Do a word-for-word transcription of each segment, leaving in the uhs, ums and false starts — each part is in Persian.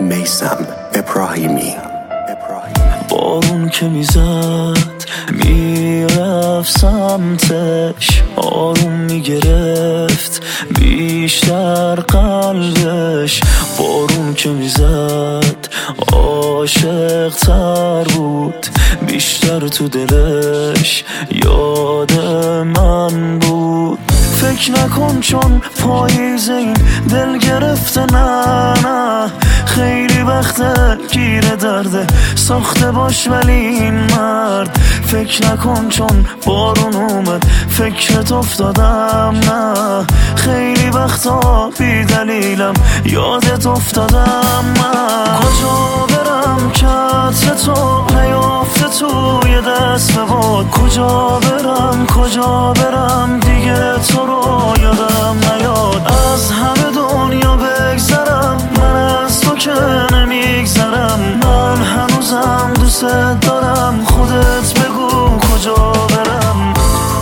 میثم ابراهیمی. بارون که میزد میرفت سمتش، آروم میگرفت بیشتر قلبش. بارون که میزد عاشق تر بود، بیشتر تو دلش یاد من بود. فکر نکن چون پاییز این دل گرفته، نه نه خیلی وقته گیر درده ساخته باش ولی این مرد. فکر نکن چون بارون اومد فکرت افتادم، نه خیلی وقتا بی دلیلم یادت افتادم. من کجا برم که عطر تو نیافته توی دست به باد؟ کجا برم کجا برم دیگه تو رو یادم نیاد. از همه دنیا بگذرم من از تو که نمیگذرم. من هنوزم دوست دارم، خودت بگو کجا برم.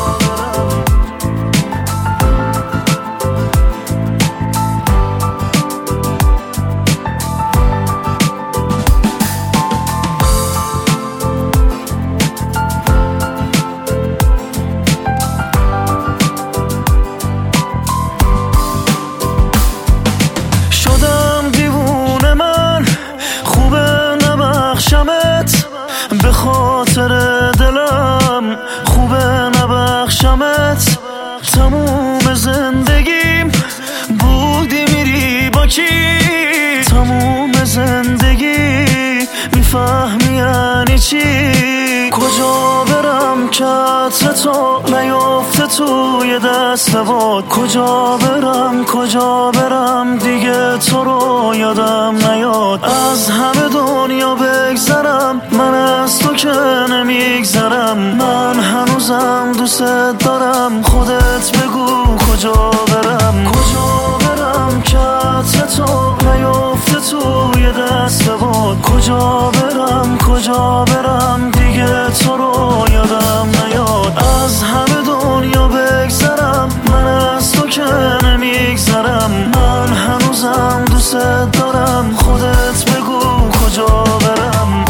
به خاطر دلم خوبه نبخشمت. تموم زندگیم بودی میری با کی؟ تموم زندگی میفهمی یعنی چی؟ کجا برم که عطر تو نیافته توی دست باد؟ کجا برم کجا برم دیگه تو رو یادم نیاد. از همه دنیا بگذرم من از تو که نمیگذرم. من هنوزم دوست دارم، خودت بگو کجا برم. کجا برم که عطر تو نیافته توی دست باد؟ کجا برم کجا برم دیگه تو رو یادم نیاد. از همه دنیا بگذرم من از تو که نمیگذرم. من هنوزم دوست دارم، خودت بگو کجا برم.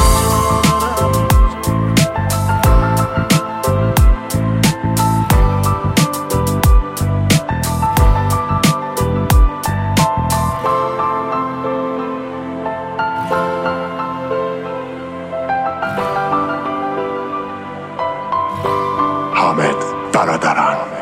حامد برادران.